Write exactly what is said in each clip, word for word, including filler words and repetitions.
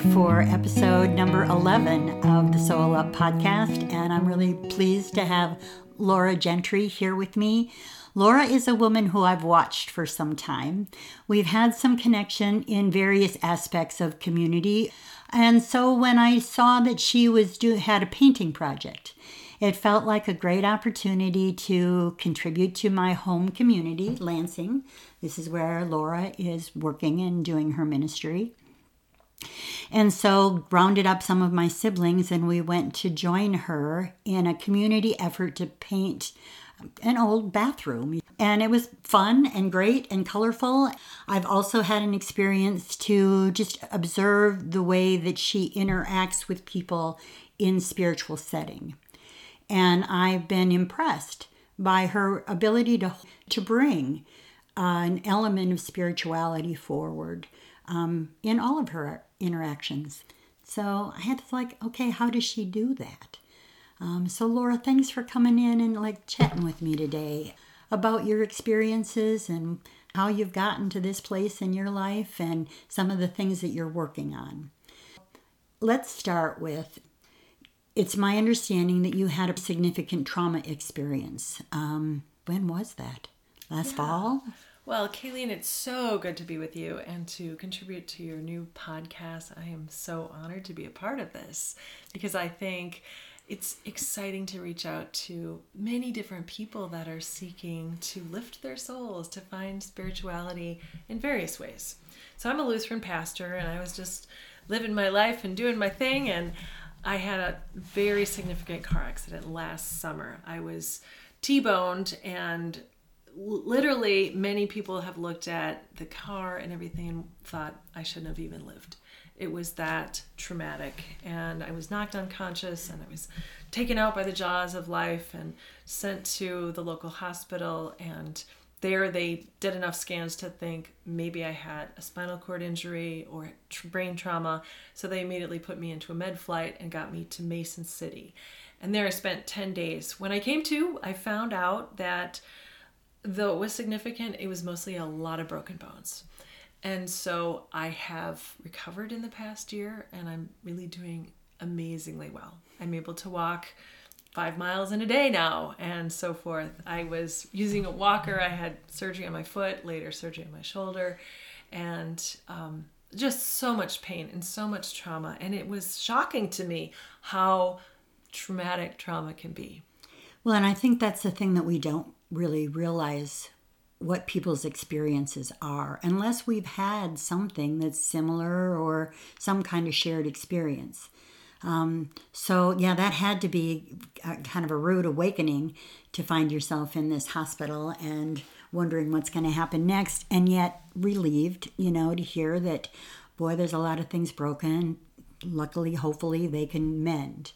for episode number eleven of the Soul Up podcast, and I'm really pleased to have Laura Gentry here with me. Laura is a woman who I've watched for some time. We've had some connection in various aspects of community, and so when I saw that she was do had a painting project, it felt like a great opportunity to contribute to my home community, Lansing. This is where Laura is working and doing her ministry. And so rounded up some of my siblings and we went to join her in a community effort to paint an old bathroom. And it was fun and great and colorful. I've also had an experience to just observe the way that she interacts with people in spiritual setting. And I've been impressed by her ability to, to bring uh, an element of spirituality forward um, in all of her interactions. So I had to like, okay, how does she do that? Um, so Laura, thanks for coming in and like chatting with me today about your experiences and how you've gotten to this place in your life and some of the things that you're working on. Let's start with, it's my understanding that you had a significant trauma experience. Um, when was that? Last yeah. fall? Well, Kayleen, it's so good to be with you and to contribute to your new podcast. I am so honored to be a part of this because I think it's exciting to reach out to many different people that are seeking to lift their souls, to find spirituality in various ways. So I'm a Lutheran pastor and I was just living my life and doing my thing, and I had a very significant car accident last summer. I was T-boned, and literally many people have looked at the car and everything and thought I shouldn't have even lived. It was that traumatic, and I was knocked unconscious and I was taken out by the jaws of life and sent to the local hospital, and there they did enough scans to think maybe I had a spinal cord injury or tr- brain trauma. So they immediately put me into a med flight and got me to Mason City. And there I spent ten days. When I came to, I found out that though it was significant, it was mostly a lot of broken bones. And so I have recovered in the past year and I'm really doing amazingly well. I'm able to walk five miles in a day now and so forth. I was using a walker. I had surgery on my foot, later surgery on my shoulder, and um, just so much pain and so much trauma. And it was shocking to me how traumatic trauma can be. Well, and I think that's the thing that we don't really realize what people's experiences are unless we've had something that's similar or some kind of shared experience. Um, so yeah, that had to be a, kind of a rude awakening to find yourself in this hospital and wondering what's going to happen next, and yet relieved, you know, to hear that, boy, there's a lot of things broken. Luckily, hopefully, they can mend.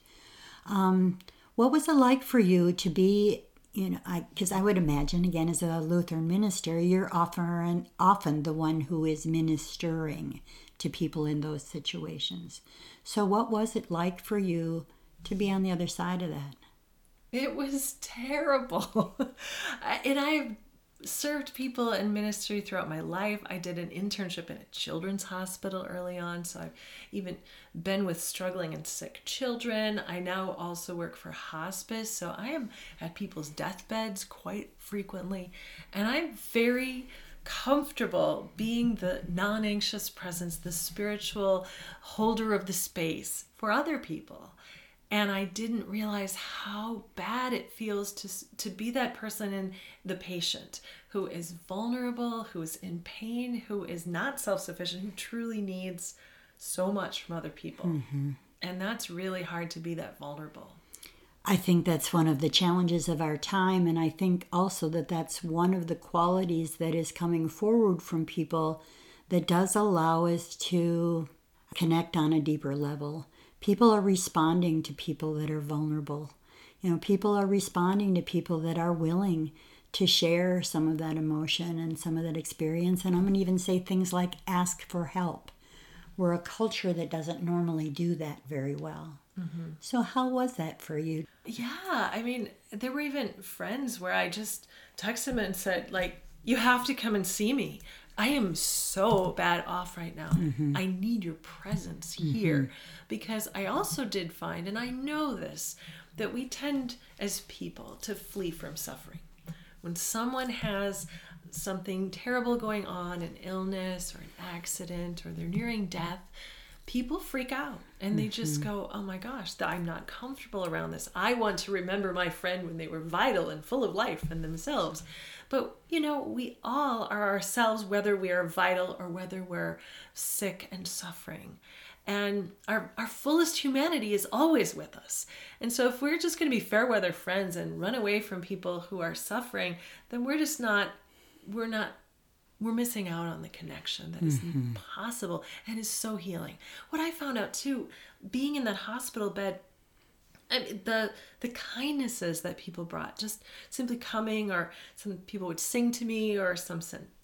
Um, what was it like for you to be, you know, I because I would imagine, again, as a Lutheran minister, you're often often the one who is ministering to people in those situations. So what was it like for you to be on the other side of that? It was terrible. And I've served people in ministry throughout my life. I did an internship in a children's hospital early on, so I've even been with struggling and sick children. I now also work for hospice, so I am at people's deathbeds quite frequently, and I'm very comfortable being the non-anxious presence, the spiritual holder of the space for other people. And I didn't realize how bad it feels to to be that person in the patient who is vulnerable, who is in pain, who is not self-sufficient, who truly needs so much from other people. Mm-hmm. And that's really hard to be that vulnerable. I think that's one of the challenges of our time, and I think also that that's one of the qualities that is coming forward from people that does allow us to connect on a deeper level. People are responding to people that are vulnerable. You know, people are responding to people that are willing to share some of that emotion and some of that experience. And I'm going to even say things like ask for help. We're a culture that doesn't normally do that very well. Mm-hmm. So how was that for you? Yeah, I mean, there were even friends where I just texted them and said, like, you have to come and see me. I am so bad off right now. Mm-hmm. I need your presence here. Mm-hmm. Because I also did find, and I know this, that we tend as people to flee from suffering. When someone has something terrible going on, an illness or an accident, or they're nearing death, people freak out and they just mm-hmm. go, oh my gosh, I'm not comfortable around this. I want to remember my friend when they were vital and full of life in themselves. But, you know, we all are ourselves, whether we are vital or whether we're sick and suffering. And our, our fullest humanity is always with us. And so if we're just going to be fair weather friends and run away from people who are suffering, then we're just not, we're not We're missing out on the connection that is mm-hmm. possible and is so healing. What I found out too, being in that hospital bed, I mean, the the kindnesses that people brought, just simply coming, or some people would sing to me, or some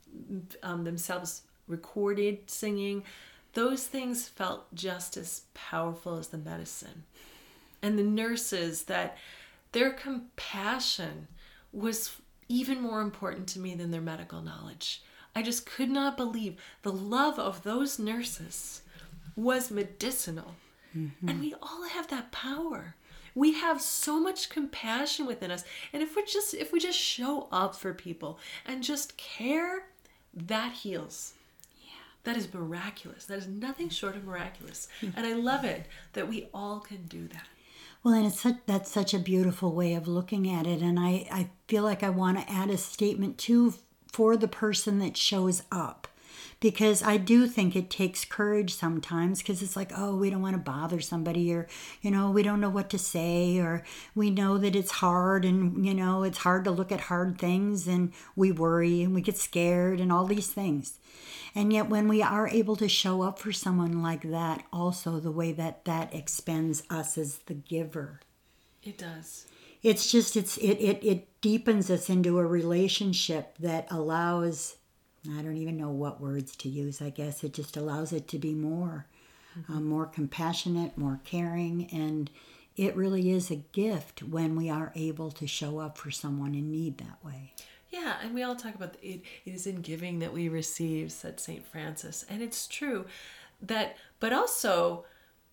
um, themselves recorded singing, those things felt just as powerful as the medicine. And the nurses, that their compassion was even more important to me than their medical knowledge. I just could not believe the love of those nurses was medicinal. Mm-hmm. And we all have that power. We have so much compassion within us. And if we just if we just show up for people and just care, that heals. Yeah. That is miraculous. That is nothing short of miraculous. Mm-hmm. And I love it that we all can do that. Well, and it's such, that's such a beautiful way of looking at it. And I, I feel like I want to add a statement too for the person that shows up, because I do think it takes courage sometimes, because it's like, oh, we don't want to bother somebody, or, you know, we don't know what to say, or we know that it's hard, and, you know, it's hard to look at hard things, and we worry and we get scared and all these things. And yet when we are able to show up for someone like that, also the way that that expands us as the giver. It does. It's just, it's it, it, it deepens us into a relationship that allows, I don't even know what words to use, I guess. It just allows it to be more, mm-hmm. um, more compassionate, more caring. And it really is a gift when we are able to show up for someone in need that way. Yeah, and we all talk about the, it, it is in giving that we receive, said Saint Francis. And it's true that, but also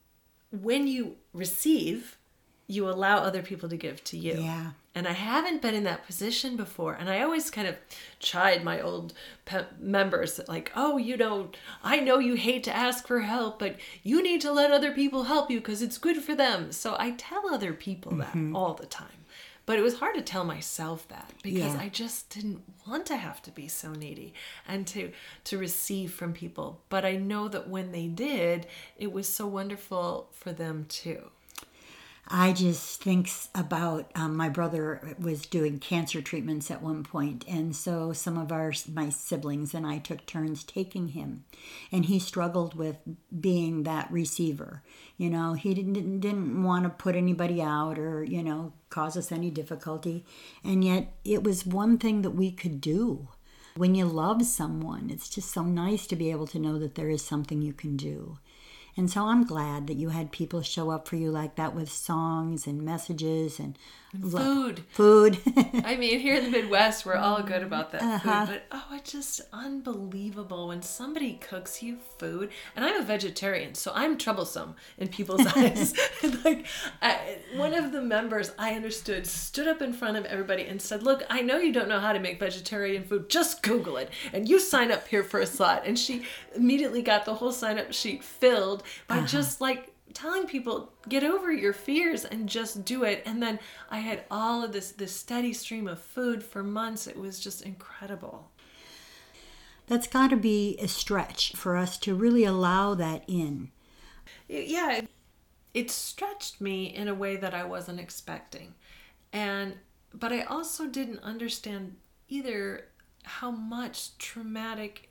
when you receive, you allow other people to give to you. Yeah. And I haven't been in that position before. And I always kind of chide my old pe- members that, like, oh, you don't, I know you hate to ask for help, but you need to let other people help you because it's good for them. So I tell other people mm-hmm. that all the time. But it was hard to tell myself that, because yeah. I just didn't want to have to be so needy and to to receive from people. But I know that when they did, it was so wonderful for them too. I just think about um, my brother was doing cancer treatments at one point, and so some of our my siblings and I took turns taking him, and he struggled with being that receiver. You know, he didn't didn't want to put anybody out or, you know, cause us any difficulty, and yet it was one thing that we could do. When you love someone, it's just so nice to be able to know that there is something you can do. And so I'm glad that you had people show up for you like that with songs and messages and, and food. Lo- food. I mean, here in the Midwest, we're all good about that uh-huh. food. But, oh, it's just unbelievable when somebody cooks you food. And I'm a vegetarian, so I'm troublesome in people's eyes. Like, I, one of the members, I understood, stood up in front of everybody and said, look, I know you don't know how to make vegetarian food. Just Google it. And you sign up here for a slot. And she immediately got the whole sign-up sheet filled by uh-huh. just like telling people, get over your fears and just do it. And then I had all of this this steady stream of food for months. It was just incredible. That's got to be a stretch for us to really allow that in. Yeah, it stretched me in a way that I wasn't expecting. And but I also didn't understand either how much traumatic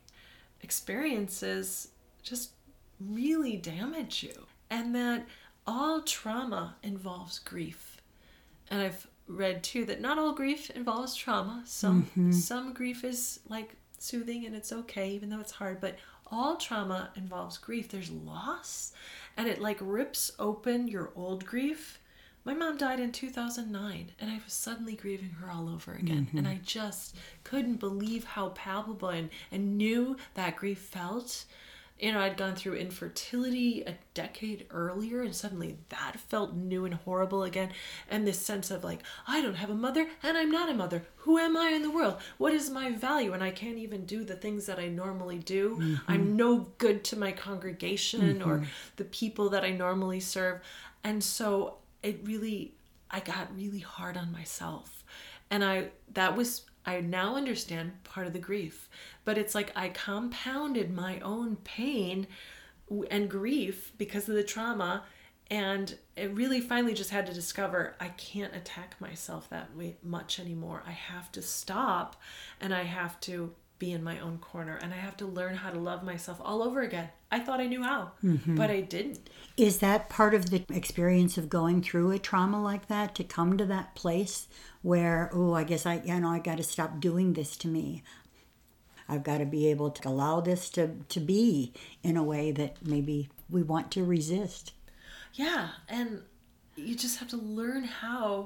experiences just really damage you, and that all trauma involves grief. And I've read too that not all grief involves trauma. Some mm-hmm. some grief is like soothing and it's okay, even though it's hard, but all trauma involves grief. There's loss, and it like rips open your old grief My mom died in two thousand nine, and I was suddenly grieving her all over again. Mm-hmm. And I just couldn't believe how palpable and, and new that grief felt. You know, I'd gone through infertility a decade earlier, and suddenly that felt new and horrible again. And this sense of like, I don't have a mother, and I'm not a mother. Who am I in the world? What is my value? And I can't even do the things that I normally do. Mm-hmm. I'm no good to my congregation mm-hmm. or the people that I normally serve. And so it really, I got really hard on myself. And I, that was, I now understand part of the grief, but it's like I compounded my own pain and grief because of the trauma. And it really finally just had to discover I can't attack myself that way much anymore. I have to stop, and I have to be in my own corner, and I have to learn how to love myself all over again. I thought I knew how, mm-hmm. but I didn't. Is that part of the experience of going through a trauma like that, to come to that place where, oh, I guess I, you know, I got to stop doing this to me. I've got to be able to allow this to, to be in a way that maybe we want to resist. Yeah, and you just have to learn how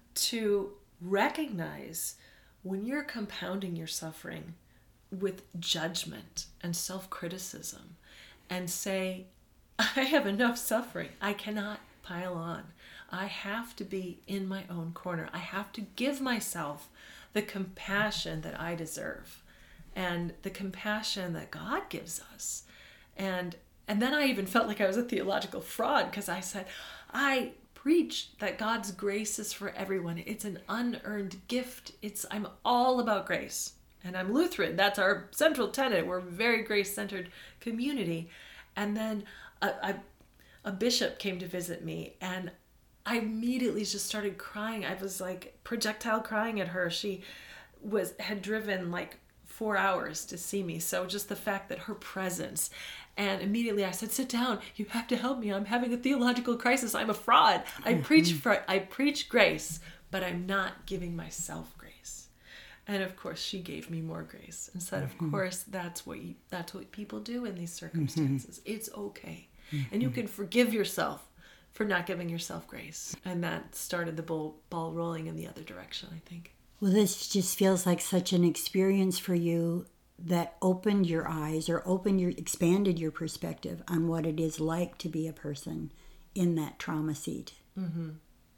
to recognize when you're compounding your suffering with judgment and self-criticism and say, I have enough suffering. I cannot pile on. I have to be in my own corner. I have to give myself the compassion that I deserve and the compassion that God gives us. And and then I even felt like I was a theological fraud because I said, I preach that God's grace is for everyone. It's an unearned gift. It's I'm all about grace. And I'm Lutheran. That's our central tenet. We're a very grace-centered community. And then a, a, a bishop came to visit me, and I immediately just started crying. I was like projectile crying at her. She was had driven like four hours to see me. So just the fact that her presence, and immediately I said, sit down. You have to help me. I'm having a theological crisis. I'm a fraud. I preach for, I preach grace, but I'm not giving myself grace. And of course, she gave me more grace and said, mm-hmm. of course, that's what you, that's what people do in these circumstances. Mm-hmm. It's okay. Mm-hmm. And you can forgive yourself for not giving yourself grace. And that started the ball, ball rolling in the other direction, I think. Well, this just feels like such an experience for you that opened your eyes or opened your, expanded your perspective on what it is like to be a person in that trauma seat. Mm-hmm.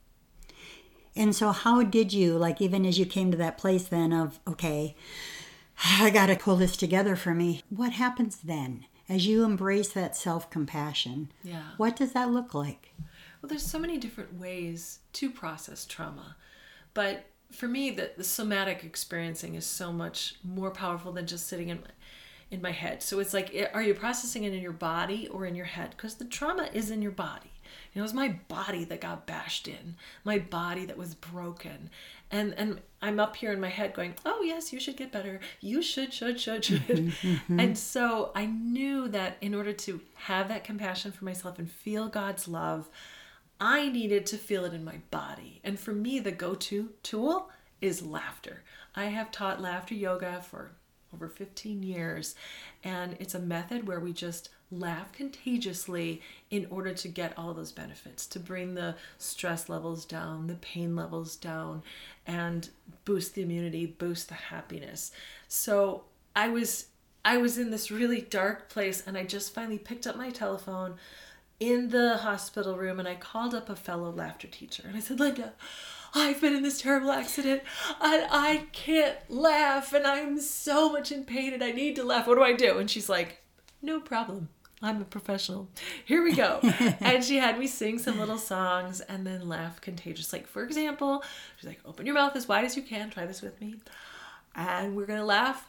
And so how did you, like, even as you came to that place then of, okay, I got to pull this together for me. What happens then as you embrace that self-compassion? Yeah. What does that look like? Well, there's so many different ways to process trauma. But for me, the, the somatic experiencing is so much more powerful than just sitting in my, in my head. So it's like, are you processing it in your body or in your head? Because the trauma is in your body. You know, it was my body that got bashed in, my body that was broken. And and I'm up here in my head going, oh, yes, you should get better. You should, should, should, should. Mm-hmm. And so I knew that in order to have that compassion for myself and feel God's love, I needed to feel it in my body. And for me, the go-to tool is laughter. I have taught laughter yoga for over fifteen years. And it's a method where we just laugh contagiously in order to get all those benefits, to bring the stress levels down, the pain levels down, and boost the immunity, boost the happiness. So I was I was in this really dark place, and I just finally picked up my telephone in the hospital room, and I called up a fellow laughter teacher, and I said, Linda, I've been in this terrible accident, and I can't laugh, and I'm so much in pain, and I need to laugh. What do I do? And she's like, no problem. I'm a professional. Here we go. And she had me sing some little songs and then laugh contagious. Like, for example, she's like, open your mouth as wide as you can. Try this with me. And we're going to laugh.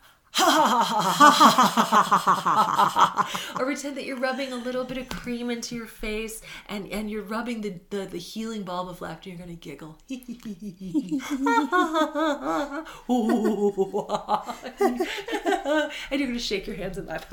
Or pretend that you're rubbing a little bit of cream into your face and, and you're rubbing the, the, the healing balm of laughter. You're going to giggle. And you're going to shake your hands and laugh.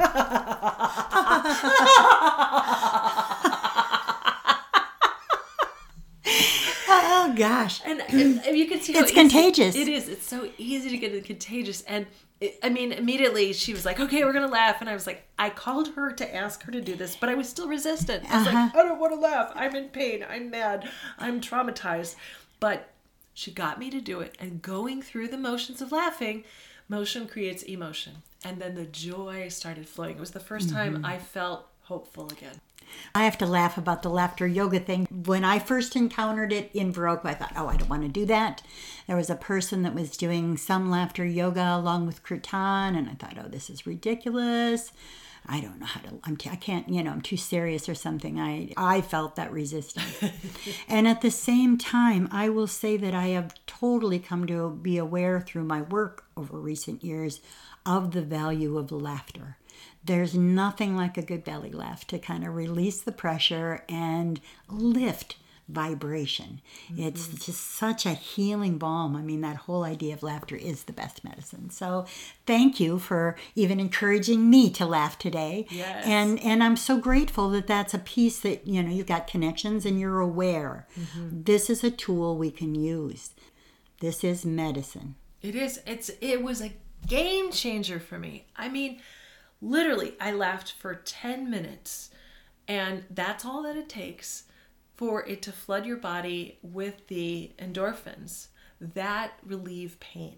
Oh, gosh. And, and, and you can see how it's contagious. It is. It's so easy to get contagious. And it, I mean, immediately she was like, okay, we're going to laugh. And I was like, I called her to ask her to do this, but I was still resistant. I was uh-huh. like, I don't want to laugh. I'm in pain. I'm mad. I'm traumatized. But she got me to do it. And going through the motions of laughing, motion creates emotion. And then the joy started flowing. It was the first time mm-hmm. I felt hopeful again. I have to laugh about the laughter yoga thing. When I first encountered it in Viroqua, I thought, oh, I don't want to do that. There was a person that was doing some laughter yoga along with Kirtan, and I thought, oh, this is ridiculous. I don't know how to, I'm t- I can't, you know, I'm too serious or something. I, I felt that resistance. And at the same time, I will say that I have totally come to be aware through my work over recent years of the value of laughter. There's nothing like a good belly laugh to kind of release the pressure and lift vibration. Mm-hmm. It's just such a healing balm. I mean, that whole idea of laughter is the best medicine. So thank you for even encouraging me to laugh today. Yes. And and I'm so grateful that that's a piece that, you know, you've got connections and you're aware. Mm-hmm. This is a tool we can use. This is medicine. It is. It's. It was a game changer for me. I mean, literally, I laughed for ten minutes, and that's all that it takes for it to flood your body with the endorphins that relieve pain.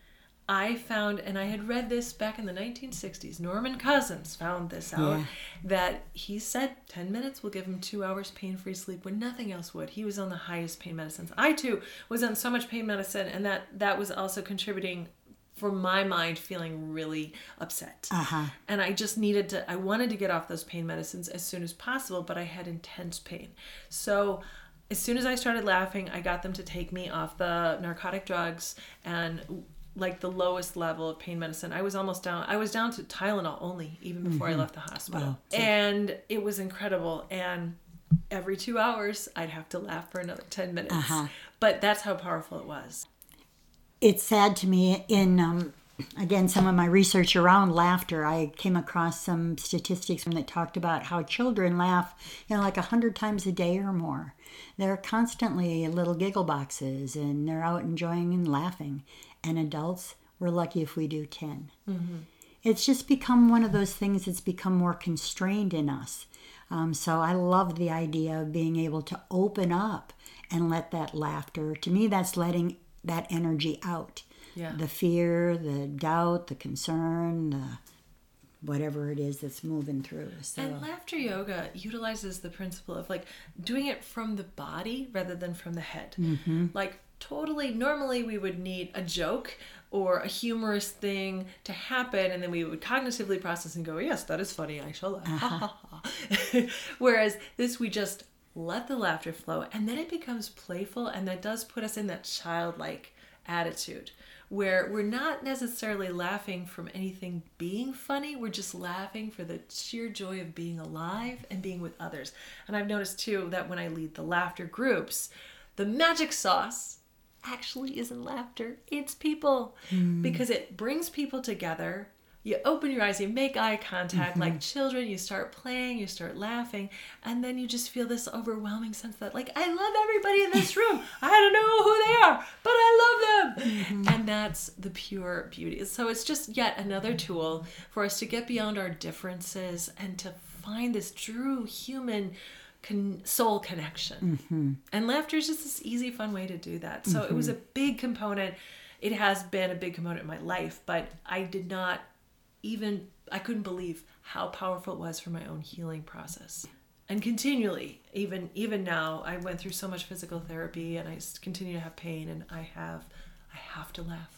I found, and I had read this back in the nineteen sixties, Norman Cousins found this out, yeah. that he said ten minutes will give him two hours pain-free sleep when nothing else would. He was on the highest pain medicines. I, too, was on so much pain medicine, and that, that was also contributing for my mind feeling really upset. Uh-huh. And I just needed to, I wanted to get off those pain medicines as soon as possible, but I had intense pain. So as soon as I started laughing, I got them to take me off the narcotic drugs and like the lowest level of pain medicine. I was almost down, I was down to Tylenol only, even before mm-hmm. I left the hospital. Wow. And it was incredible. And every two hours, I'd have to laugh for another ten minutes. Uh-huh. But that's how powerful it was. It's sad to me in, um, again, some of my research around laughter, I came across some statistics that talked about how children laugh, you know, like a hundred times a day or more. They're constantly little giggle boxes and they're out enjoying and laughing. And adults, we're lucky if we do ten. Mm-hmm. It's just become one of those things that's become more constrained in us. Um, so I love the idea of being able to open up and let that laughter, to me, that's letting that energy out. Yeah. The fear, the doubt, the concern, the whatever it is that's moving through. So. And laughter yoga utilizes the principle of like doing it from the body rather than from the head. Mm-hmm. Like totally, normally we would need a joke or a humorous thing to happen, and then we would cognitively process and go, yes, that is funny, I shall laugh. Uh-huh. Whereas this, we just let the laughter flow, and then it becomes playful, and that does put us in that childlike attitude where we're not necessarily laughing from anything being funny, we're just laughing for the sheer joy of being alive and being with others. And I've noticed too that when I lead the laughter groups, the magic sauce actually isn't laughter, it's people. Mm. Because it brings people together. You open your eyes, you make eye contact mm-hmm. like children, you start playing, you start laughing, and then you just feel this overwhelming sense that, like, I love everybody in this room. I don't know who they are, but I love them. Mm-hmm. And that's the pure beauty. So it's just yet another tool for us to get beyond our differences and to find this true human con- soul connection. Mm-hmm. And laughter is just this easy, fun way to do that. So mm-hmm. it was a big component. It has been a big component in my life, but I did not even, I couldn't believe how powerful it was for my own healing process. And continually, even even now, I went through so much physical therapy and I continue to have pain, and I have, I have to laugh.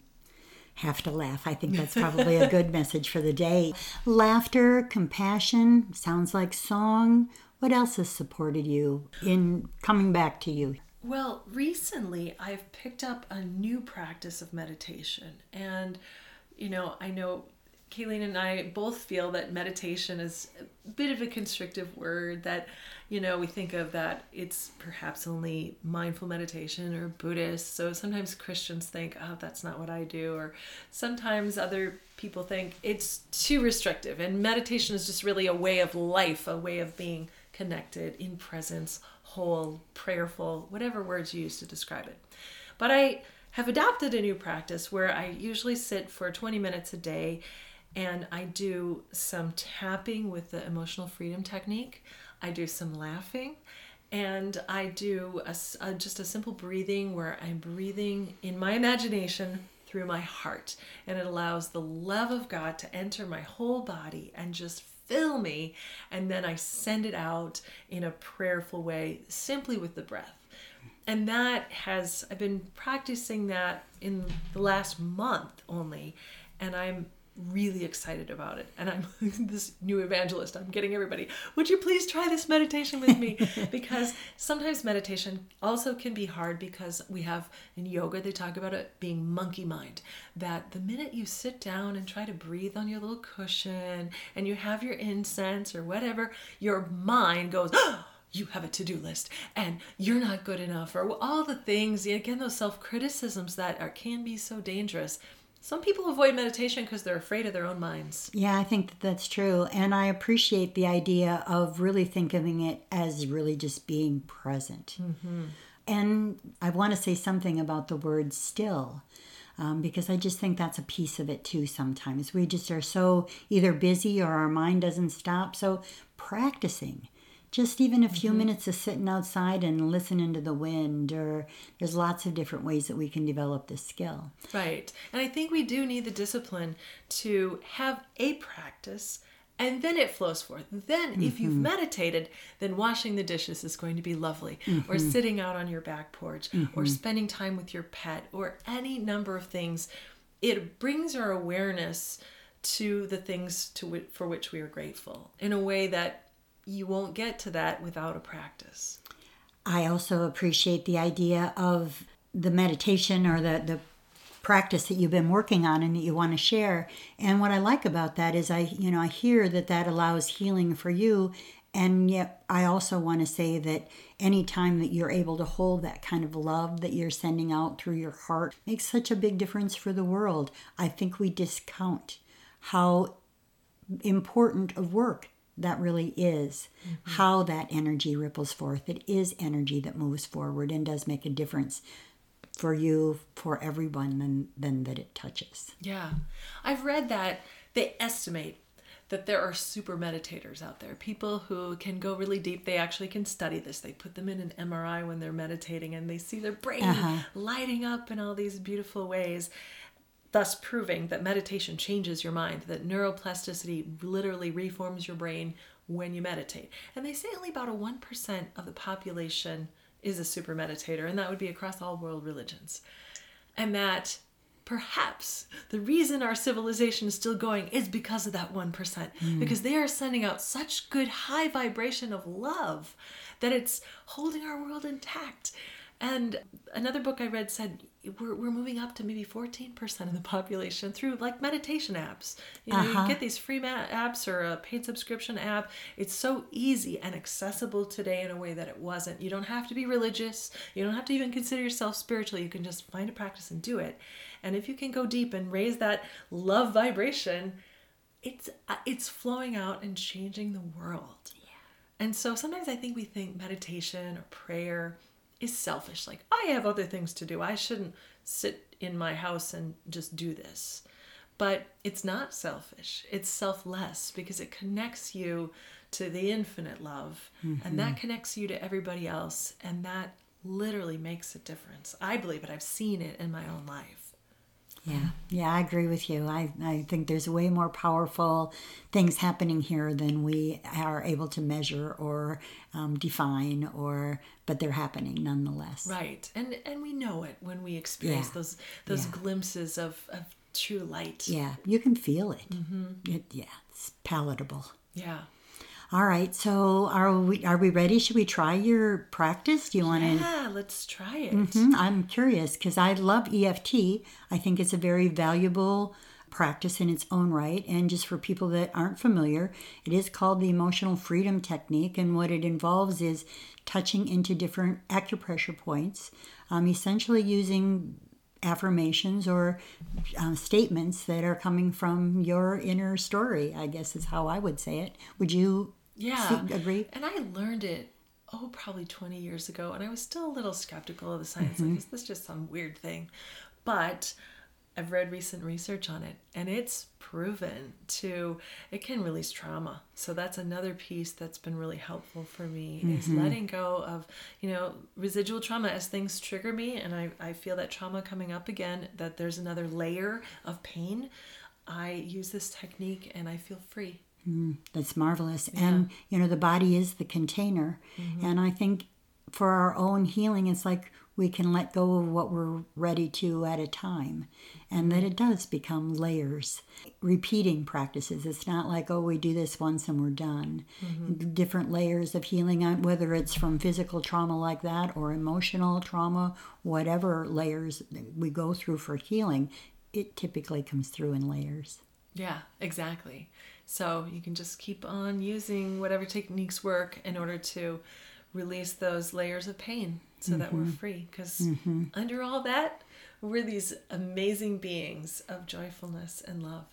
Have to laugh. I think that's probably a good message for the day. Laughter, compassion, sounds like song. What else has supported you in coming back to you? Well, recently I've picked up a new practice of meditation. And, you know, I know Kayleen and I both feel that meditation is a bit of a constrictive word, that, you know, we think of that it's perhaps only mindful meditation or Buddhist. So sometimes Christians think, oh, that's not what I do. Or sometimes other people think it's too restrictive. And meditation is just really a way of life, a way of being connected in presence, whole, prayerful, whatever words you use to describe it. But I have adopted a new practice where I usually sit for twenty minutes a day and I do some tapping with the emotional freedom technique. I do some laughing, and I do a, a, just a simple breathing where I'm breathing in my imagination through my heart, and it allows the love of God to enter my whole body and just fill me, and then I send it out in a prayerful way simply with the breath. And that has, I've been practicing that in the last month only, and I'm really excited about it. And I'm this new evangelist. I'm getting everybody, would you please try this meditation with me? Because sometimes meditation also can be hard, because we have in yoga, they talk about it being monkey mind, that the minute you sit down and try to breathe on your little cushion and you have your incense or whatever, your mind goes, oh, you have a to-do list and you're not good enough, or all the things, again, those self-criticisms that are can be so dangerous. Some people avoid meditation because they're afraid of their own minds. Yeah, I think that that's true. And I appreciate the idea of really thinking it as really just being present. Mm-hmm. And I want to say something about the word still, um, because I just think that's a piece of it too sometimes. We just are so either busy or our mind doesn't stop. So practicing. Just even a few mm-hmm. minutes of sitting outside and listening to the wind, or there's lots of different ways that we can develop this skill. Right. And I think we do need the discipline to have a practice, and then it flows forth. Then mm-hmm. if you've meditated, then washing the dishes is going to be lovely, mm-hmm. or sitting out on your back porch, mm-hmm. or spending time with your pet, or any number of things. It brings our awareness to the things to w- for which we are grateful in a way that you won't get to that without a practice. I also appreciate the idea of the meditation or the, the practice that you've been working on and that you want to share. And what I like about that is I, you know, I hear that that allows healing for you. And yet I also want to say that anytime that you're able to hold that kind of love that you're sending out through your heart makes such a big difference for the world. I think we discount how important of work that really is, mm-hmm. how that energy ripples forth. It is energy that moves forward and does make a difference for you, for everyone, then, then that it touches. Yeah. I've read that they estimate that there are super meditators out there, people who can go really deep. They actually can study this. They put them in an M R I when they're meditating, and they see their brain uh-huh. lighting up in all these beautiful ways, thus proving that meditation changes your mind, that neuroplasticity literally reforms your brain when you meditate. And they say only about a one percent of the population is a super meditator, and that would be across all world religions. And that perhaps the reason our civilization is still going is because of that one percent, mm. because they are sending out such good high vibration of love that it's holding our world intact. And another book I read said we're we're moving up to maybe fourteen percent of the population through like meditation apps. You know, uh-huh. you get these free ma- apps or a paid subscription app. It's so easy and accessible today in a way that it wasn't. You don't have to be religious. You don't have to even consider yourself spiritual. You can just find a practice and do it. And if you can go deep and raise that love vibration, it's it's flowing out and changing the world. Yeah. And so sometimes I think we think meditation or prayer is selfish. Like, I have other things to do. I shouldn't sit in my house and just do this. But it's not selfish. It's selfless because it connects you to the infinite love. Mm-hmm. And that connects you to everybody else. And that literally makes a difference. I believe it. I've seen it in my own life. Yeah, yeah, I agree with you. I, I think there's way more powerful things happening here than we are able to measure or um, define, or but they're happening nonetheless. Right, and and we know it when we experience yeah. those those yeah. glimpses of, of true light. Yeah, you can feel it. Mm-hmm. it. Yeah, it's palatable. Yeah. All right, so are we are we ready? Should we try your practice? Do you want to? Yeah, let's try it. Mm-hmm. I'm curious because I love E F T. I think it's a very valuable practice in its own right. And just for people that aren't familiar, it is called the emotional freedom technique. And what it involves is touching into different acupressure points, um, essentially using affirmations or uh, statements that are coming from your inner story, I guess is how I would say it. Would you yeah. see, agree? And I learned it, oh, probably twenty years ago. And I was still a little skeptical of the science. Mm-hmm. Like, is this just some weird thing? But I've read recent research on it, and it's proven to, it can release trauma. So that's another piece that's been really helpful for me, mm-hmm. is letting go of, you know, residual trauma as things trigger me. And I, I feel that trauma coming up again, that there's another layer of pain. I use this technique and I feel free. Mm, that's marvelous. Yeah. And, you know, the body is the container. Mm-hmm. And I think for our own healing, it's like we can let go of what we're ready to at a time. And that it does become layers. Repeating practices. It's not like, oh, we do this once and we're done. Mm-hmm. Different layers of healing, whether it's from physical trauma like that or emotional trauma, whatever layers we go through for healing, it typically comes through in layers. Yeah, exactly. So you can just keep on using whatever techniques work in order to release those layers of pain so mm-hmm. that we're free. Because mm-hmm. under all that, we're these amazing beings of joyfulness and love.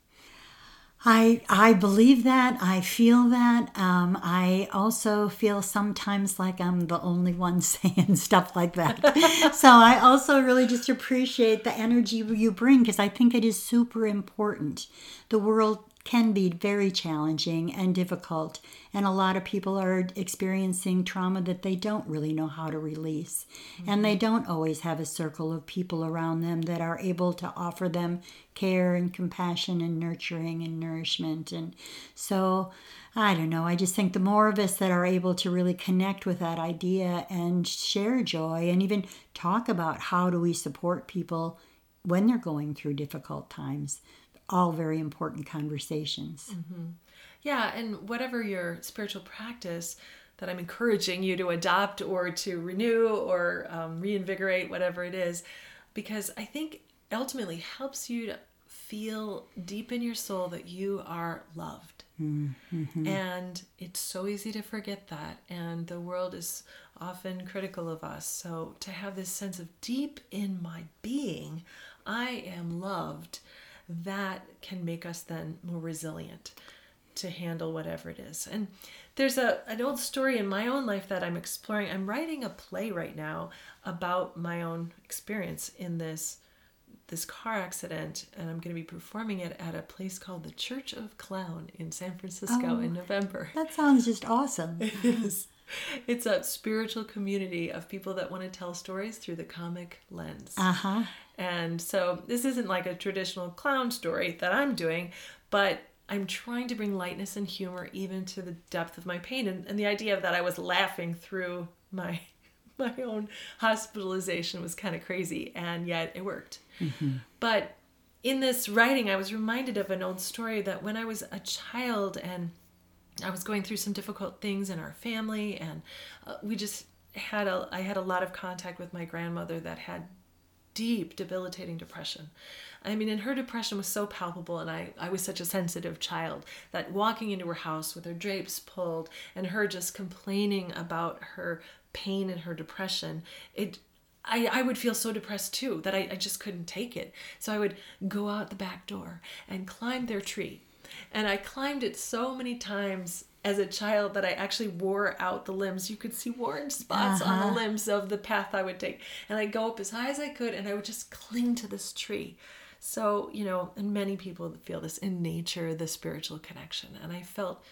I I believe that. I feel that. Um, I also feel sometimes like I'm the only one saying stuff like that. So I also really just appreciate the energy you bring, because I think it is super important. The world can be very challenging and difficult, and a lot of people are experiencing trauma that they don't really know how to release. Mm-hmm. And they don't always have a circle of people around them that are able to offer them care and compassion and nurturing and nourishment. And so, I don't know, I just think the more of us that are able to really connect with that idea and share joy and even talk about how do we support people when they're going through difficult times, all very important conversations. Mm-hmm. Yeah, and whatever your spiritual practice that I'm encouraging you to adopt or to renew or um, reinvigorate, whatever it is, because I think ultimately helps you to feel deep in your soul that you are loved. Mm-hmm. And it's so easy to forget that. And the world is often critical of us. So to have this sense of deep in my being, I am loved, that can make us then more resilient to handle whatever it is. And there's a an old story in my own life that I'm exploring. I'm writing a play right now about my own experience in this this car accident, and I'm going to be performing it at a place called the Church of Clown in San Francisco oh, in November. That sounds just awesome. It is. It's a spiritual community of people that want to tell stories through the comic lens. Uh-huh. And so this isn't like a traditional clown story that I'm doing, but I'm trying to bring lightness and humor even to the depth of my pain. And, and the idea that I was laughing through my my own hospitalization was kind of crazy, and yet it worked. Mm-hmm. But in this writing, I was reminded of an old story that when I was a child and I was going through some difficult things in our family, and uh, we just had a, I had a lot of contact with my grandmother that had deep, debilitating depression. I mean, and her depression was so palpable, and I, I was such a sensitive child that walking into her house with her drapes pulled and her just complaining about her pain and her depression, it I, I would feel so depressed too that I, I just couldn't take it. So I would go out the back door and climb their tree. And I climbed it so many times as a child that I actually wore out the limbs. You could see worn spots uh-huh. on the limbs of the path I would take. And I'd go up as high as I could, and I would just cling to this tree. So, you know, and many people feel this in nature, the spiritual connection. And I felt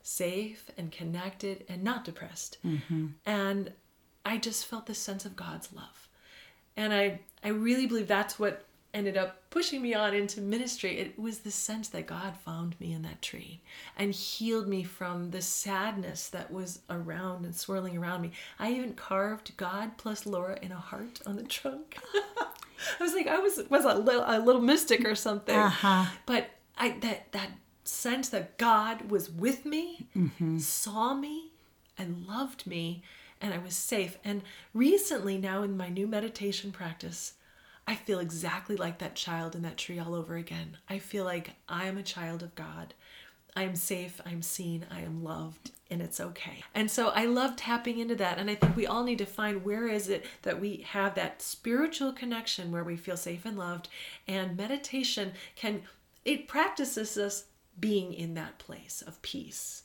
safe and connected and not depressed. Mm-hmm. And I just felt this sense of God's love. And I, I really believe that's what ended up pushing me on into ministry. It was the sense that God found me in that tree and healed me from the sadness that was around and swirling around me. I even carved God plus Laura in a heart on the trunk. I was like, I was was a little, a little mystic or something. Uh-huh. But I that that sense that God was with me, mm-hmm. saw me, and loved me, and I was safe. And recently now in my new meditation practice, I feel exactly like that child in that tree all over again. I feel like I am a child of God. I am safe, I'm seen, I am loved, and it's okay. And so I love tapping into that. And I think we all need to find where is it that we have that spiritual connection where we feel safe and loved. And meditation can, it practices us being in that place of peace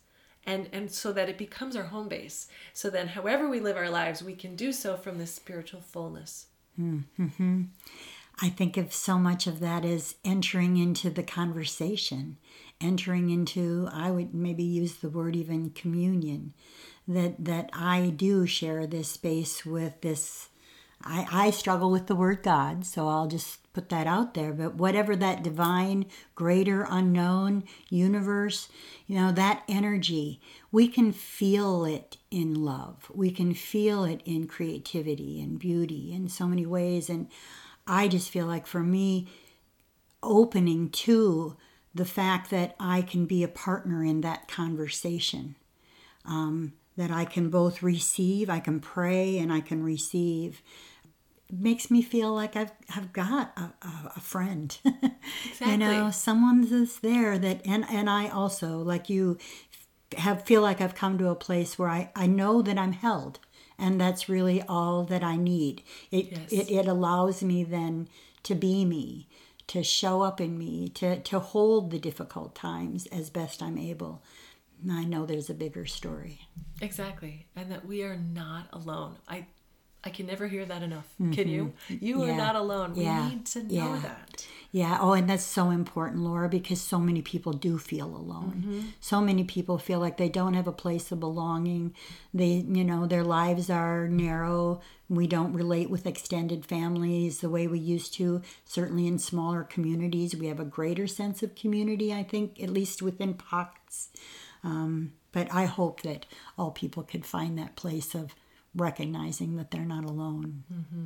And, and so that it becomes our home base. So then however we live our lives, we can do so from this spiritual fullness. Mm-hmm. I think of so much of that as entering into the conversation, entering into, I would maybe use the word even communion, that, that I do share this space with this. I, I struggle with the word God, so I'll just put that out there. But whatever that divine, greater, unknown universe, you know, that energy, we can feel it in love. We can feel it in creativity and beauty in so many ways. And I just feel like for me, opening to the fact that I can be a partner in that conversation, um, that I can both receive, I can pray and I can receive, makes me feel like I've I've got a, a, a friend. Exactly. You know, someone that's there that, and, and I also, like you, have feel like I've come to a place where I, I know that I'm held, and that's really all that I need. It, Yes. it it allows me then to be me, to show up in me, to, to hold the difficult times as best I'm able. And I know there's a bigger story. Exactly. And that we are not alone. I I can never hear that enough. Mm-hmm. Can you? You Yeah. are not alone. We Yeah. need to know Yeah. that. Yeah. Oh, and that's so important, Laura, because so many people do feel alone. Mm-hmm. So many people feel like they don't have a place of belonging. They, you know, their lives are narrow. We don't relate with extended families the way we used to. Certainly in smaller communities, we have a greater sense of community, I think, at least within pockets. Um, but I hope that all people could find that place of recognizing that they're not alone. Mm-hmm.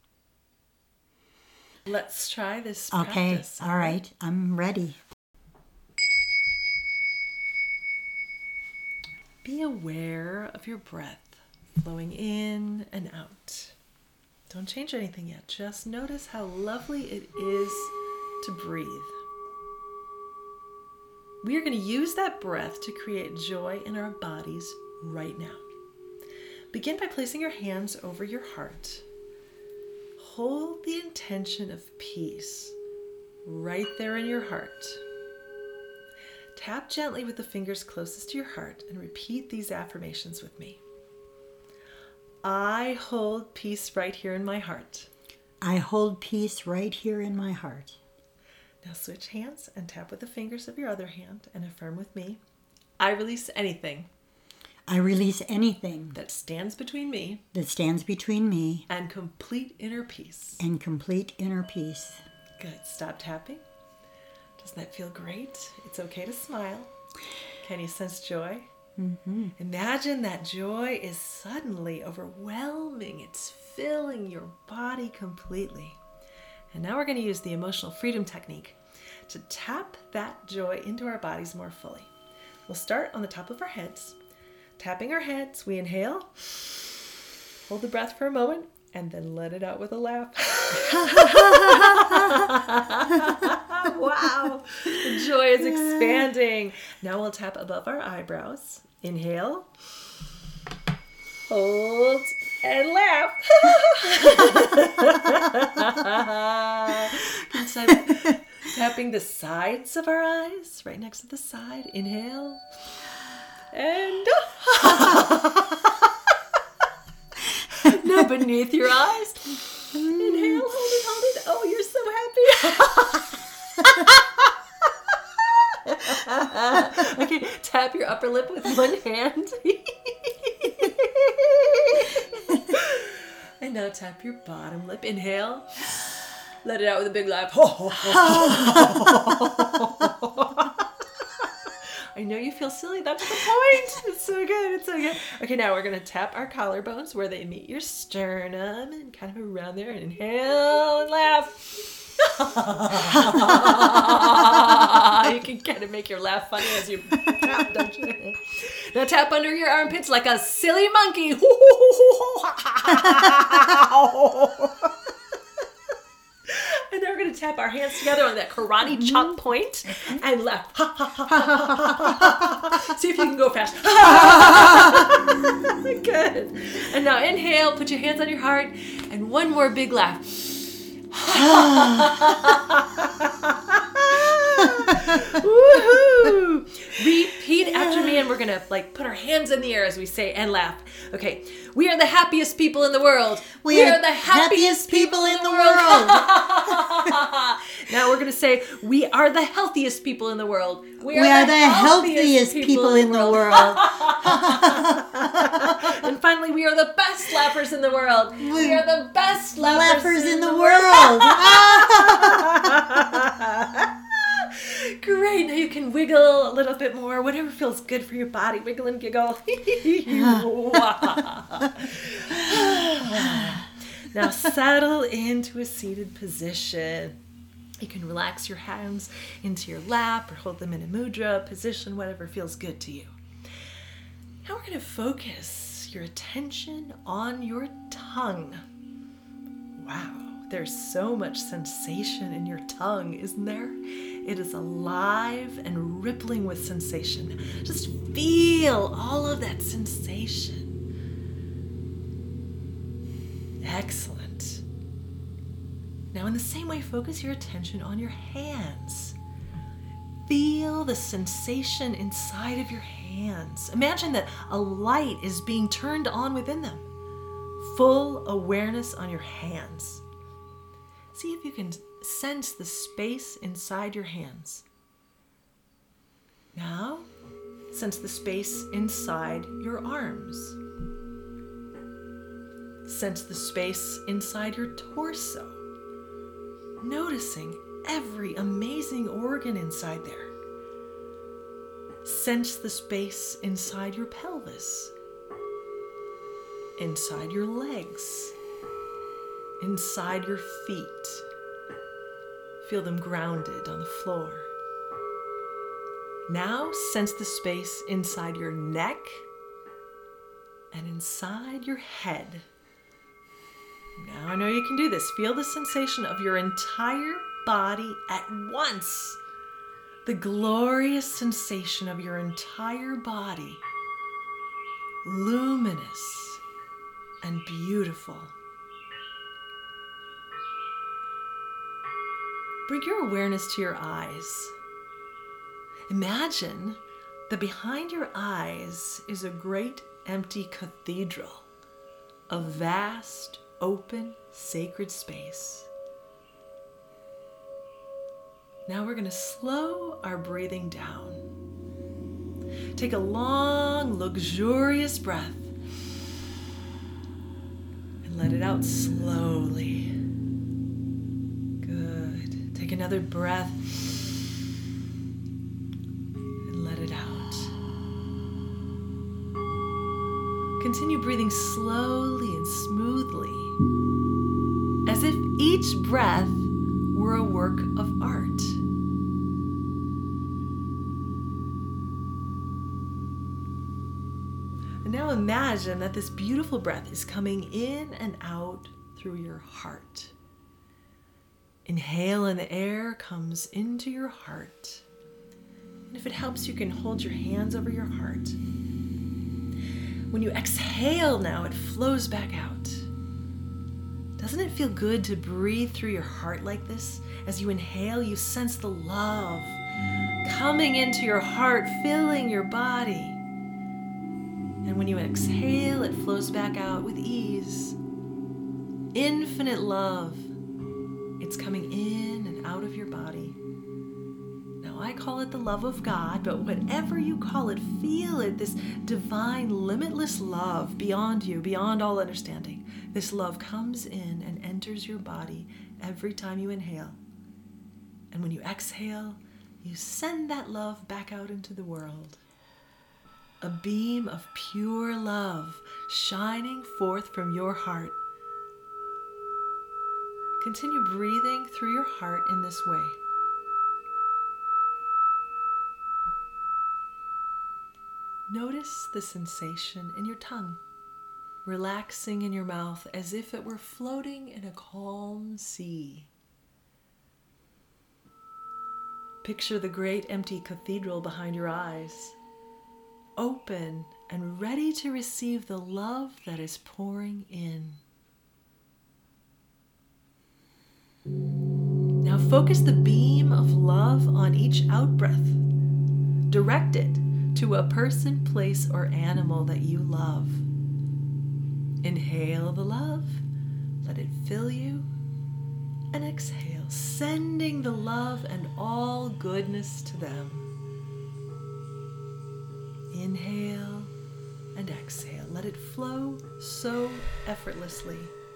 Let's try this Okay, practice. all right, I'm ready. Be aware of your breath flowing in and out. Don't change anything yet. Just notice how lovely it is to breathe. We are going to use that breath to create joy in our bodies right now. Begin by placing your hands over your heart. Hold the intention of peace right there in your heart. Tap gently with the fingers closest to your heart and repeat these affirmations with me. I hold peace right here in my heart. I hold peace right here in my heart. Now switch hands and tap with the fingers of your other hand and affirm with me. I release anything I release anything that stands between me that stands between me and complete inner peace. and complete inner peace. Good. Stop tapping. Doesn't that feel great? It's okay to smile. Can you sense joy? Mm-hmm. Imagine that joy is suddenly overwhelming. It's filling your body completely. And now we're going to use the emotional freedom technique to tap that joy into our bodies more fully. We'll start on the top of our heads. Tapping our heads, we inhale, hold the breath for a moment, and then let it out with a laugh. Wow, the joy is expanding. Now we'll tap above our eyebrows. Inhale, hold, and laugh. Inside, tapping the sides of our eyes, right next to the side. Inhale. And now beneath your eyes. Inhale, hold it, hold it. Oh, you're so happy. Okay, tap your upper lip with one hand. And now tap your bottom lip. Inhale. Let it out with a big laugh. I know you feel silly. That's the point. It's so good. It's so good. Okay, now we're going to tap our collarbones where they meet your sternum and kind of around there. And inhale and laugh. You can kind of make your laugh funny as you tap, don't you? Now tap under your armpits like a silly monkey. And then we're going to tap our hands together on that karate chop point and laugh. See if you can go fast. Good. And now inhale, put your hands on your heart, and one more big laugh. Woohoo! Repeat repeat after me, and we're going to like put our hands in the air as we say and laugh. Okay. We are the happiest people in the world. We, we are, are the happiest, happiest people, people in in the the world. Now we're going to say we are the healthiest people in the world. We, we are, are the healthiest, healthiest people, people in the world. world. And finally, we are the best laughers in the world. We, we are the best laughers, laughers in, in the, the world. world. Great. Now you can wiggle a little bit more. Whatever feels good for your body. Wiggle and giggle. Now settle into a seated position. You can relax your hands into your lap or hold them in a mudra position, whatever feels good to you. Now we're going to focus your attention on your tongue. Wow, there's so much sensation in your tongue, isn't there? It is alive and rippling with sensation. Just feel all of that sensation. Excellent. Now, in the same way, focus your attention on your hands. Feel the sensation inside of your hands. Imagine that a light is being turned on within them. Full awareness on your hands. See if you can sense the space inside your hands. Now, sense the space inside your arms. Sense the space inside your torso. Noticing every amazing organ inside there. Sense the space inside your pelvis, inside your legs, inside your feet. Feel them grounded on the floor. Now sense the space inside your neck and inside your head. Now I know you can do this. Feel the sensation of your entire body at once. The glorious sensation of your entire body. Luminous and beautiful. Bring your awareness to your eyes. Imagine that behind your eyes is a great empty cathedral, a vast, open, sacred space. Now we're going to slow our breathing down. Take a long, luxurious breath and let it out slowly. Good. Take another breath and let it out. Continue breathing slowly and smoothly, as if each breath were a work of art. And now imagine that this beautiful breath is coming in and out through your heart. Inhale and the air comes into your heart. And if it helps, you can hold your hands over your heart. When you exhale now, it flows back out. Doesn't it feel good to breathe through your heart like this? As you inhale, you sense the love coming into your heart, filling your body. And when you exhale, it flows back out with ease. Infinite love. It's coming in and out of your body. Now, I call it the love of God, but whatever you call it, feel it, this divine, limitless love beyond you, beyond all understanding. This love comes in and enters your body every time you inhale. And when you exhale, you send that love back out into the world. A beam of pure love shining forth from your heart. Continue breathing through your heart in this way. Notice the sensation in your tongue, relaxing in your mouth as if it were floating in a calm sea. Picture the great empty cathedral behind your eyes, open and ready to receive the love that is pouring in. Now focus the beam of love on each out-breath. Direct it to a person, place, or animal that you love. Inhale the love, let it fill you, and exhale, sending the love and all goodness to them. Inhale and exhale. Let it flow so effortlessly.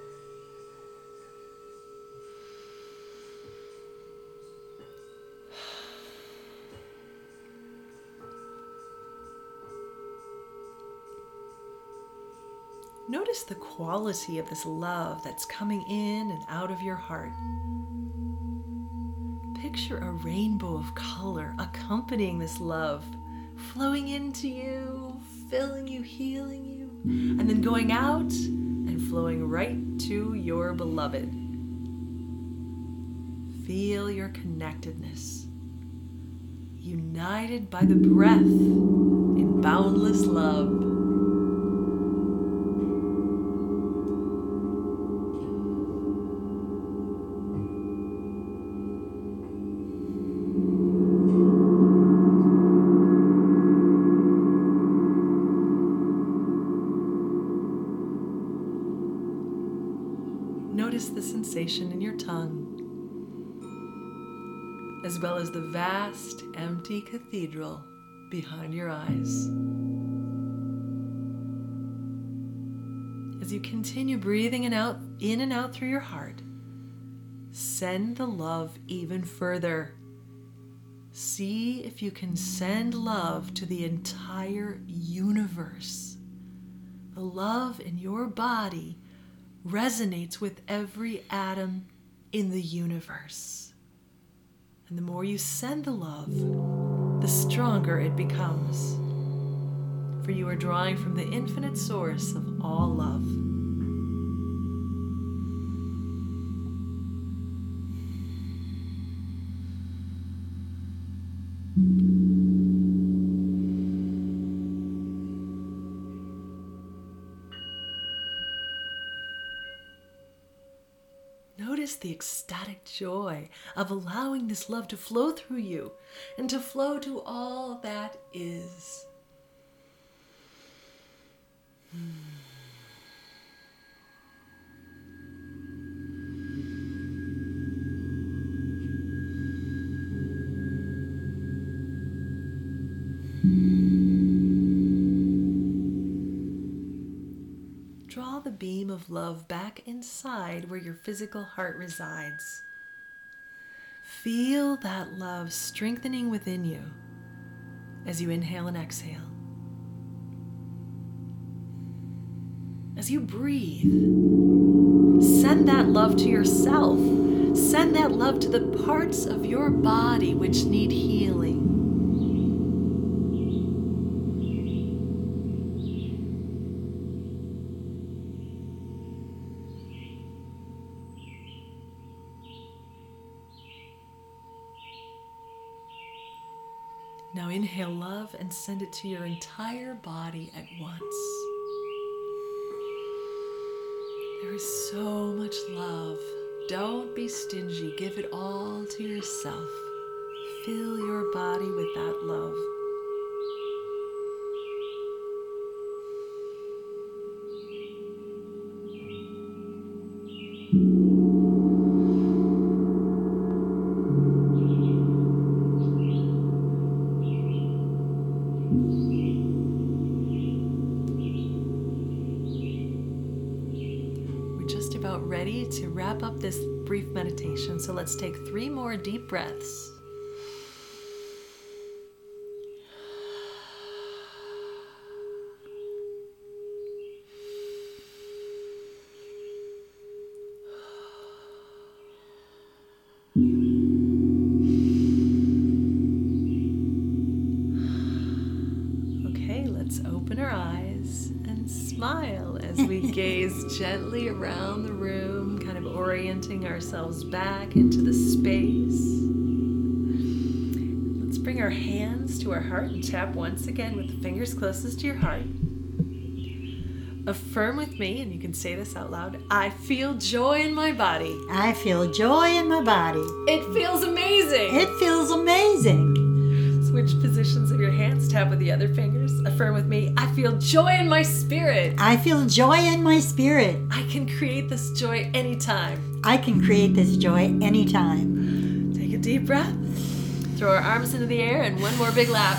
Notice the quality of this love that's coming in and out of your heart. Picture a rainbow of color accompanying this love, flowing into you, filling you, healing you, and then going out and flowing right to your beloved. Feel your connectedness, united by the breath in boundless love. Notice the sensation in your tongue, as well as the vast, empty cathedral behind your eyes. As you continue breathing in, out, in and out through your heart, send the love even further. See if you can send love to the entire universe. The love in your body resonates with every atom in the universe. And the more you send the love, the stronger it becomes. For you are drawing from the infinite source of all love. Notice the ecstatic joy of allowing this love to flow through you and to flow to all that is. Hmm. Draw the beam of love back inside where your physical heart resides. Feel that love strengthening within you as you inhale and exhale. As you breathe, send that love to yourself. Send that love to the parts of your body which need healing. Now inhale love and send it to your entire body at once. There is so much love. Don't be stingy. Give it all to yourself. Fill your body with that love. About ready to wrap up this brief meditation. So let's take three more deep breaths. Okay, let's open our eyes and smile as we gaze gently around the room, kind of orienting ourselves back into the space. Let's bring our hands to our heart and tap once again with the fingers closest to your heart. Affirm with me, and you can say this out loud. I feel joy in my body. I feel joy in my body. It feels amazing. It feels amazing. So Switch positions of your hands. Tap with the other fingers. Affirm with me. I feel joy in my spirit. I feel joy in my spirit. I can create this joy anytime. I can create this joy anytime. Take a deep breath. Throw our arms into the air and one more big laugh.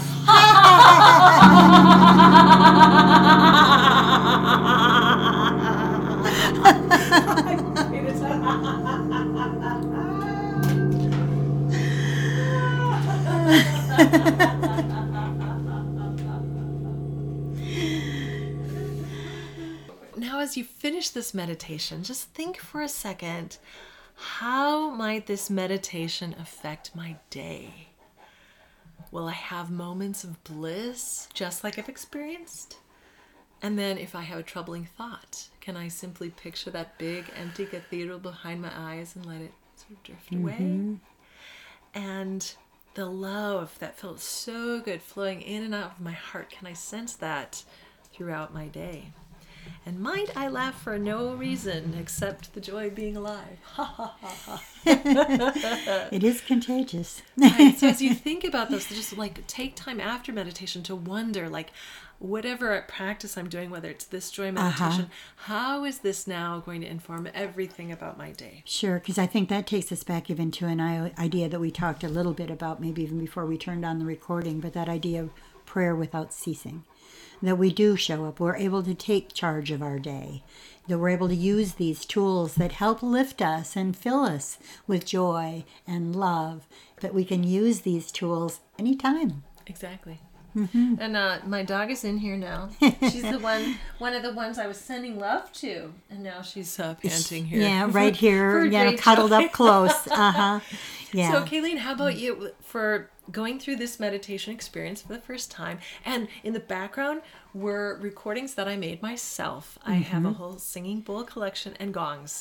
Now, as you finish this meditation, just think for a second, how might this meditation affect my day? Will I have moments of bliss, just like I've experienced? And then if I have a troubling thought, can I simply picture that big empty cathedral behind my eyes and let it sort of drift away? Mm-hmm. And the love that felt so good flowing in and out of my heart, can I sense that throughout my day? And might I laugh for no reason except the joy of being alive? Ha ha ha ha. It is contagious. Right. So as you think about this, just like take time after meditation to wonder, like, whatever practice I'm doing, whether it's this joy meditation, uh-huh. how is this now going to inform everything about my day? Sure, because I think that takes us back even to an idea that we talked a little bit about, maybe even before we turned on the recording, but that idea of prayer without ceasing. That we do show up, we're able to take charge of our day, that we're able to use these tools that help lift us and fill us with joy and love, that we can use these tools anytime. Exactly. Mm-hmm. And uh, my dog is in here now. She's the one, one of the ones I was sending love to, and now she's uh, panting here. Yeah, right here, yeah, great cuddled joy. up close. Uh-huh. Yeah. So, Kayleen, how about you for going through this meditation experience for the first time? And in the background were recordings that I made myself. Mm-hmm. I have a whole singing bowl collection and gongs.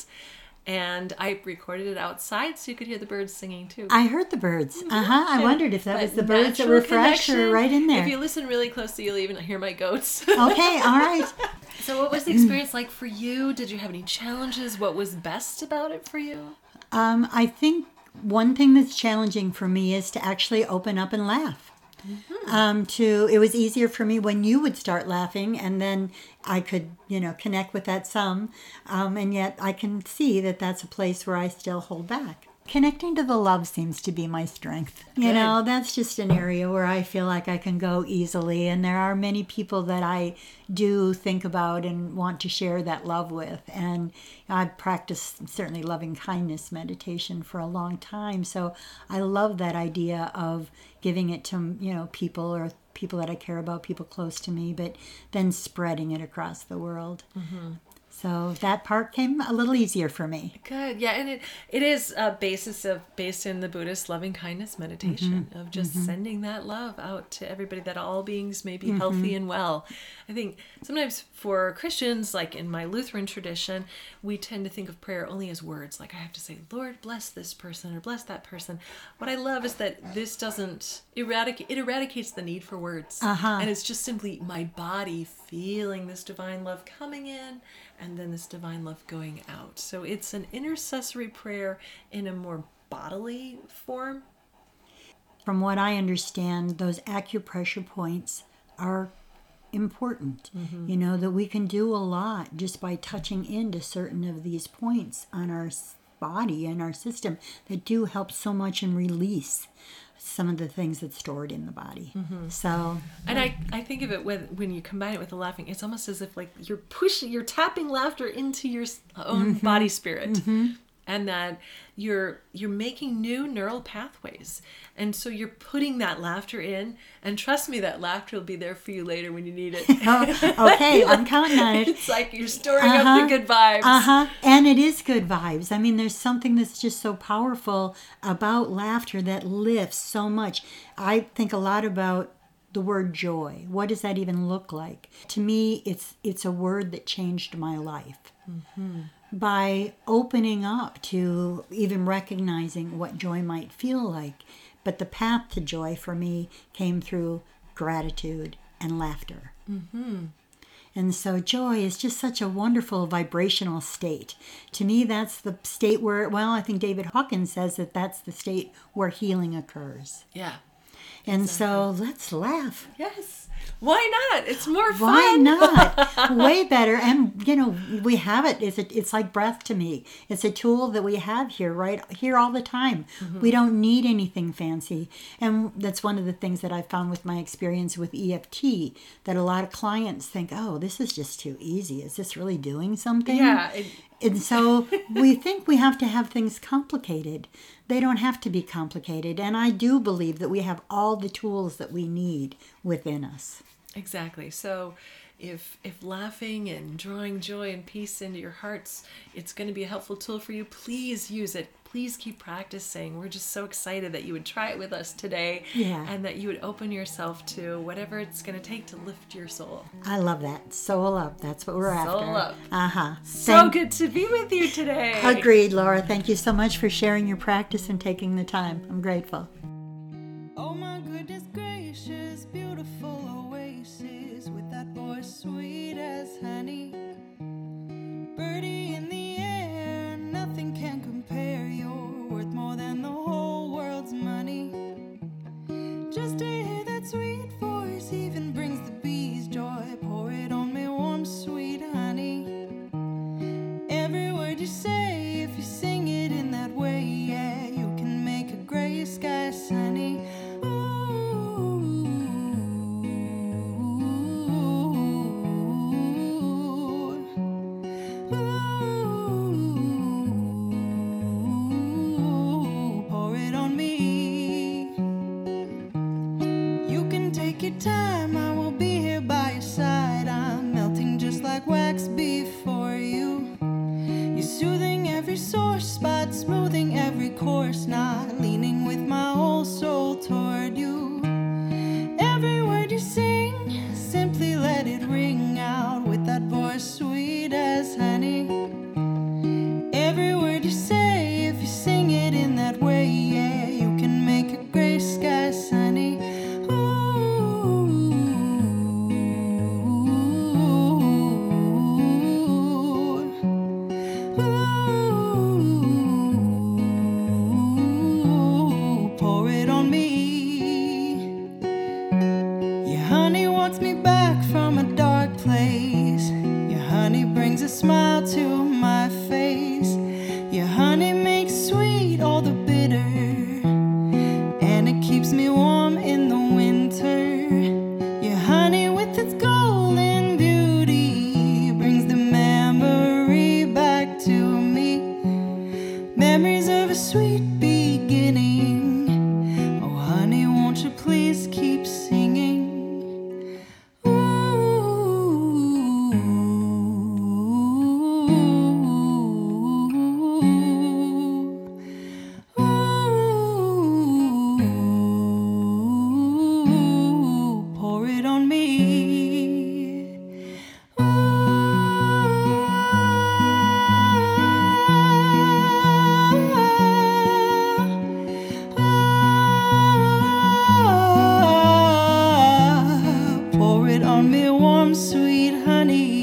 And I recorded it outside so you could hear the birds singing too. I heard the birds. Uh-huh. I wondered if that was the birds that were fresh or right in there. If you listen really closely, you'll even hear my goats. Okay, all right. So what was the experience like for you? Did you have any challenges? What was best about it for you? Um, I think one thing that's challenging for me is to actually open up and laugh. Mm-hmm. Um, to it was easier for me when you would start laughing, and then I could, you know, connect with that some. Um, and yet I can see that that's a place where I still hold back. Connecting to the love seems to be my strength. You Good. know, that's just an area where I feel like I can go easily. And there are many people that I do think about and want to share that love with. And I've practiced certainly loving kindness meditation for a long time. So I love that idea of giving it to, you know, people or people that I care about, people close to me, but then spreading it across the world. Mm-hmm. So that part came a little easier for me. Good, yeah, and it it is a basis of based in the Buddhist loving kindness meditation mm-hmm. of just mm-hmm. sending that love out to everybody, that all beings may be mm-hmm. healthy and well. I think sometimes for Christians, like in my Lutheran tradition, we tend to think of prayer only as words. Like I have to say, Lord, bless this person or bless that person. What I love is that this doesn't eradicate. It eradicates the need for words, uh-huh. and it's just simply my body feeling this divine love coming in. And then this divine love going out. So it's an intercessory prayer in a more bodily form. From what I understand, those acupressure points are important. Mm-hmm. You know, that we can do a lot just by touching into certain of these points on our body and our system that do help so much in release some of the things that's stored in the body. Mm-hmm. So, and I, I think of it when when you combine it with the laughing, it's almost as if like you're pushing, you're tapping laughter into your own mm-hmm. body spirit, mm-hmm. and that you're you're making new neural pathways, and so you're putting that laughter in, and trust me, that laughter will be there for you later when you need it. Oh, okay, I'm counting on it. It's like you're storing uh-huh. up the good vibes. Uh-huh. And it is good vibes. I mean, there's something that's just so powerful about laughter that lifts so much. I think a lot about the word joy. What does that even look like? To me, it's it's a word that changed my life. Mm-hmm. By opening up to even recognizing what joy might feel like. But the path to joy for me came through gratitude and laughter. Mm-hmm. And so joy is just such a wonderful vibrational state. To me, that's the state where, well, I think David Hawkins says that that's the state where healing occurs. Yeah. And so let's laugh. Yes. Why not? It's more fun. Why not? Way better. And, you know, we have it. It's, a, it's like breath to me. It's a tool that we have here, right here all the time. Mm-hmm. We don't need anything fancy. And that's one of the things that I found with my experience with E F T, that a lot of clients think, oh, this is just too easy. Is this really doing something? Yeah. It, and so we think we have to have things complicated. They don't have to be complicated. And I do believe that we have all the tools that we need within us. Exactly. So if if laughing and drawing joy and peace into your hearts, it's going to be a helpful tool for you, please use it. Please keep practicing. We're just so excited that you would try it with us today. Yeah. And that you would open yourself to whatever it's going to take to lift your soul. I love that. Soul up. That's what we're soul after. Soul up. Uh-huh. So Thank- good to be with you today. Agreed, Laura. Thank you so much for sharing your practice and taking the time. I'm grateful. Oh my goodness gracious, beautiful oasis with that voice sweet as honey. Birdie in the air, nothing can compare. You're worth more than the whole world's money. Just to hear that sweet voice even brings the bees joy. Pour it on me warm, sweet honey. Every word you say, if you sing it in that way, yeah, you can make a gray sky sunny. Time I will be here by your side. I'm melting just like wax before you. You're soothing every sore spot, smoothing every course, not leaning with my whole soul toward you. Every word you sing, simply let it ring out with that voice sweet as honey. Every word you say, if you sing it in that way, yeah, you can make a gray sky sunny. A smile to my face. Your honey makes sweet all the bitter, and it keeps me warm in the winter. Your honey with its golden beauty brings the memory back to me. Memories of a sweet beginning. Oh honey, won't you please keep singing? Sweet honey.